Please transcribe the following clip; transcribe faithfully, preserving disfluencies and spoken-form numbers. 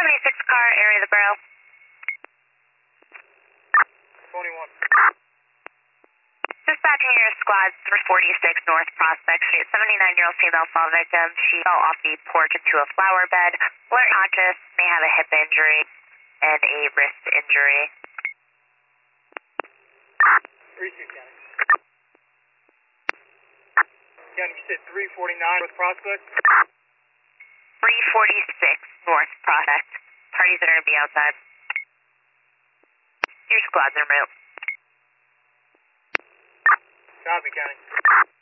seventy-six car, area of the borough. twenty-one. Dispatching your squad three forty-six North Prospect Street. seventy-nine-year-old female fall victim. She fell off the porch into a flower bed. Alert conscious, may have a hip injury and a wrist injury. three two, County. County, you said three forty-nine North Prospect? three forty-six North Prospect. Parties are going to be outside. Your squad's en route. Copy, County.